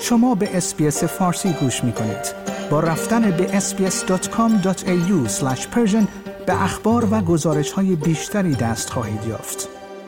شما به اس‌بی‌اس فارسی گوش می‌کنید. با رفتن به sbs.com.au/persian به اخبار و گزارش‌های بیشتری دست خواهید یافت.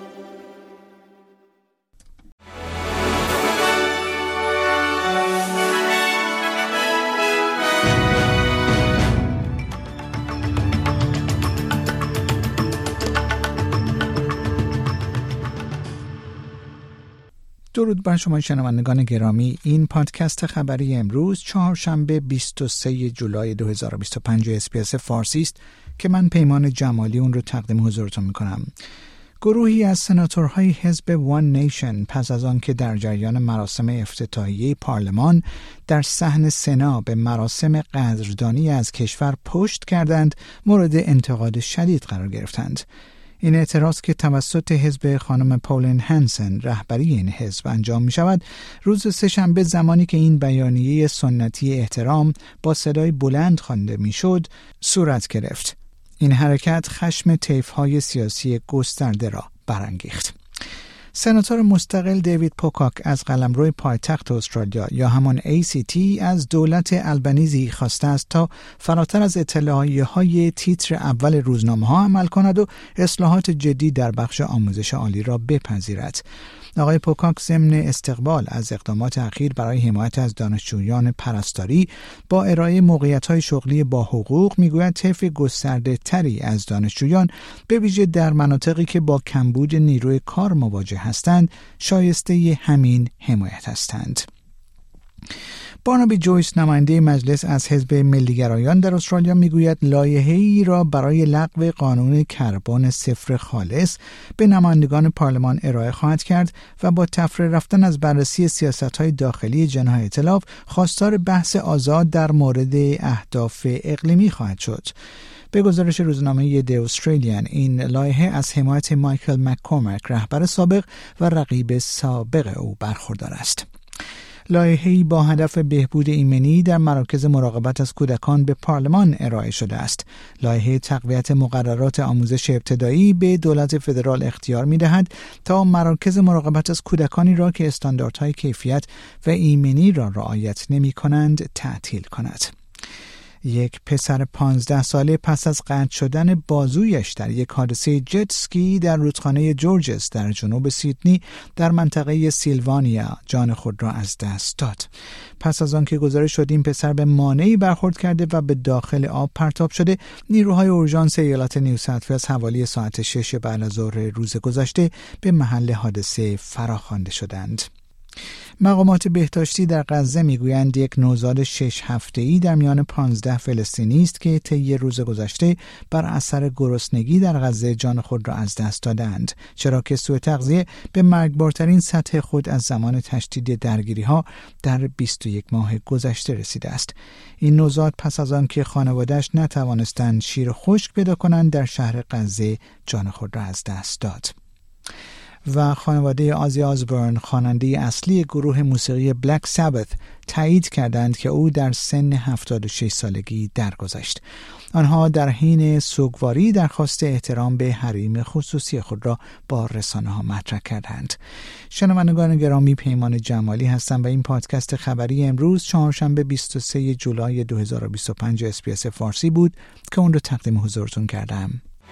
درود بر شما شنوندگان گرامی. این پادکست خبری امروز چهارشنبه 23 جولای 2025 اس‌بی‌اس فارسی است که من پیمان جمالی اون رو تقدیم حضورتون میکنم. گروهی از سناتورهای حزب وان نیشن پس از آن که در جریان مراسم افتتاحیه پارلمان در صحن سنا به مراسم قدردانی از کشور پشت کردند، مورد انتقاد شدید قرار گرفتند. این اعتراض که توسط حزب خانم پولین هنسن رهبری این حزب انجام می شود، روز سه‌شنبه زمانی که این بیانیه سنتی احترام با صدای بلند خوانده می شد صورت گرفت. این حرکت خشم طیف‌های سیاسی گسترده را برانگیخت. سناتور مستقل دیوید پوکاک از قلمرو پایتخت استرالیا یا همان ACT از دولت البنیزی خواسته است تا فراتر از اطلاعیه‌های تیتر اول روزنامه‌ها عمل کند و اصلاحات جدی در بخش آموزش عالی را بپذیرد. آقای پوکاک ضمن استقبال از اقدامات اخیر برای حمایت از دانشجویان پرستاری با ارائه موقعیت‌های شغلی با حقوق میگوید طیف گسترده‌تری از دانشجویان به ویژه در مناطقی که با کمبود نیروی کار مواجه هستند شایسته همین حمایت هستند. بارنابی جویس نماینده مجلس از حزب ملیگرایان در استرالیا میگوید لایحه‌ای را برای لغو قانون کربن صفر خالص به نمایندگان پارلمان ارائه خواهد کرد و با تفره رفتن از بررسی سیاست‌های داخلی جناح ائتلاف خواستار بحث آزاد در مورد اهداف اقلیمی خواهد شد. به گزارش روزنامه دی استرالیان، این لایحه از حمایت مایکل مک‌کورمک رهبر سابق و رقیب سابق او برخوردار است. لایحه‌ای با هدف بهبود ایمنی در مراکز مراقبت از کودکان به پارلمان ارائه شده است. لایحه تقویت مقررات آموزش ابتدایی به دولت فدرال اختیار می‌دهد تا مراکز مراقبت از کودکانی را که استانداردهای کیفیت و ایمنی را رعایت نمی‌کنند تعطیل کند. یک پسر 15 ساله پس از قطع شدن بازویش در یک حادثه جت اسکی در رودخانه جورجز در جنوب سیدنی در منطقه سیلوانیا جان خود را از دست داد. پس از آن که گزارش شد این پسر به مانعی برخورد کرده و به داخل آب پرتاب شده، نیروهای اورژانس ایالت نیو ساوت ولز حوالی ساعت 6 بعد از ظهر روز گذشته به محل حادثه فراخوانده شدند. مقامات بهداشتی در غزه میگویند یک نوزاد 6 هفته‌ای در میان 15 فلسطینی است که طی روز گذشته بر اثر گرسنگی در غزه جان خود را از دست دادند، چرا که سوء تغذیه به مرگبارترین سطح خود از زمان تشدید درگیری‌ها در 21 ماه گذشته رسیده است. این نوزاد پس از آن که خانواده‌اش نتوانستند شیر خشک پیدا کنند در شهر غزه جان خود را از دست داد. و خانواده آزی آزبورن، خواننده اصلی گروه موسیقی بلک سابت، تایید کردند که او در سن 76 سالگی درگذشت. آنها در حین سوگواری درخواست احترام به حریم خصوصی خود را با رسانه‌ها مطرح کردند. شنوندگان گرامی، پیمان جمالی هستم و این پادکست خبری امروز چهارشنبه 23 جولای 2025 اس‌بی‌اس فارسی بود که اون رو تقدیم حضورتون کردم.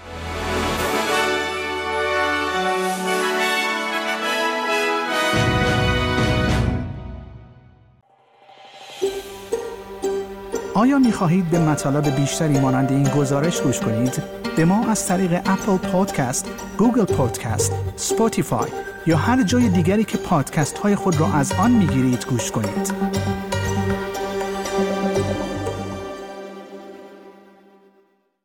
آیا می‌خواهید به مطالب بیشتری مانند این گزارش گوش کنید؟ به ما از طریق اپل پادکست، گوگل پادکست، اسپاتیفای یا هر جای دیگری که پادکست‌های خود را از آن می‌گیرید گوش کنید.